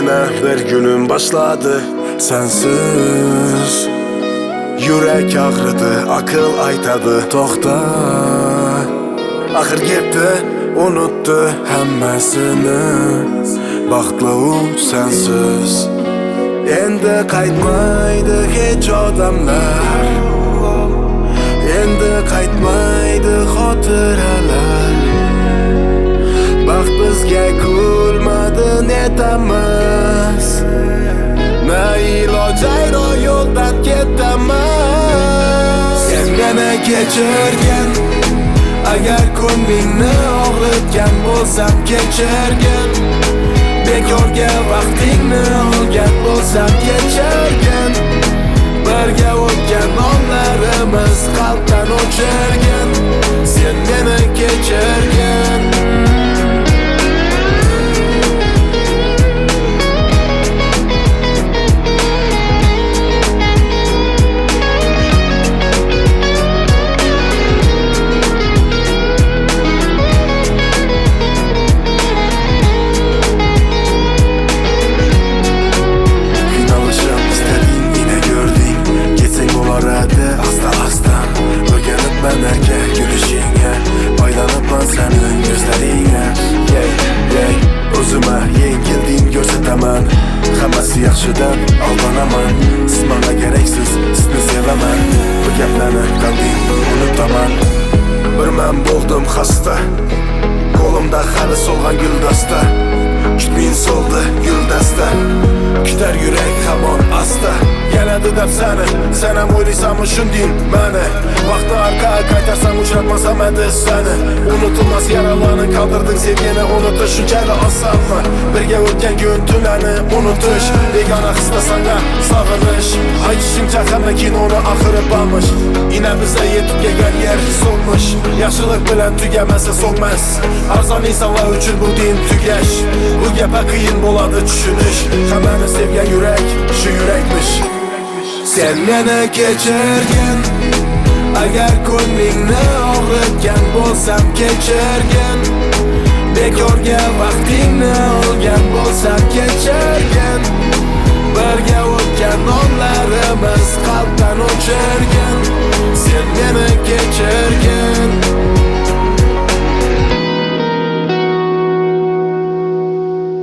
Yine bir günüm başladı sensiz. Yürek ağrıdı, akıl aytadı toxta. Axır getdi, unutdu həmməsini. Baxtlı o sensiz. Endi qaytmaydı heç odamlar. Endi qaytmaydı xotiralar. Baxt bizga kulmadi netamiz. Na iloj ayro yo'ldan ketamiz. Sen meni kechirgin, agar ko'nglingni og'ritgan bo'lsam kechirgin. Bekorga vaqtingni olgan bo'lsam kechirgin. Birga o'tgan onlarimiz qalbdan o'chirgin. Sen meni kechirgin. Hammasi yaxshidan aldanaman. Siz bana gereksiz, sizni sevaman. Bu gaplarni qanday unutaman. Bir men bo'ldim xasta, qo'limda hali solgan guldasta. Kutmin soldi guldasta, kutar yurak hamon asta. Keladi deb sen ham o'ylaysanmi shunday meni? Vaqtni orqaga qaytarsam uchratmasam endi seni. Unutilmas yaralarni qoldirding, sevgini unutish shunchalik osonmi? Birga o'tgan kun tunlarni unutish, begona hisda sanga sog'inish. Aytishimcha hamma kinoni oxiri bo'lmish. Ina bizga yetib kelgan yer so'nmish. Yaxshilik bilan tugamasa so'nmas. Arzon insonlar uchun bu din tugash. Bu gapga qiyin bo'ladi tushunish. Hammani sevgan yurak shu yurakmish. Sen meni kechirgin, agar ko'nglingni og'ritgan bo'lsam kechirgin. Bekorga vaqtingni olgan bo'lsam